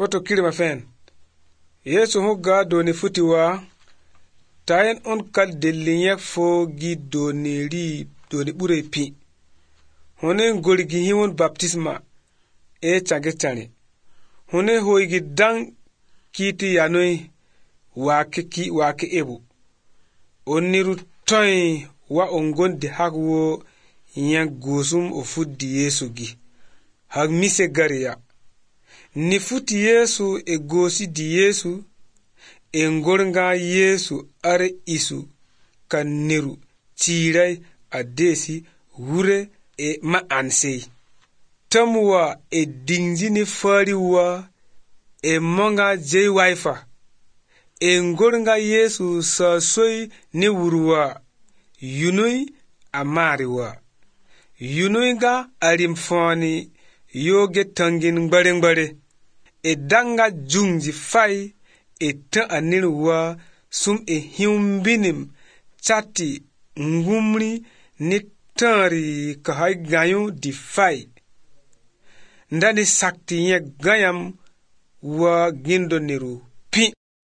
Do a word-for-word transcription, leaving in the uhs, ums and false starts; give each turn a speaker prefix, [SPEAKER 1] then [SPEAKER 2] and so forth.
[SPEAKER 1] Poto kirma fen. Yesu hugga doni futiwa. Tayen on kal delinyek fo gi doni ri doni bure pi. Hone ngolgi hiwon baptisma e chage chane. Hone hoigi dang kiti yanoi wake ki wake ebu. Oniru toy wa ongon di hagwo yang gusum o fuddi Yesu gi. Hag mise gariya. Ni futi Yesu e gosi di Yesu e ngornga Yesu are isu kan niru tirai adesi wure e ma ansei. Tamwa e dingzini fariwa e monga jay waifa. E ngornga Yesu sa soy ni wuruwa yunui amariwa. Yunui ga alimfani yoge tangin ngbare ngbare. E danga jungji fai e ta anirwa sum e hiumbinim chati ngumri ni tari kahai gayo di fai. Ndani sakti ye gayam wa gindo niru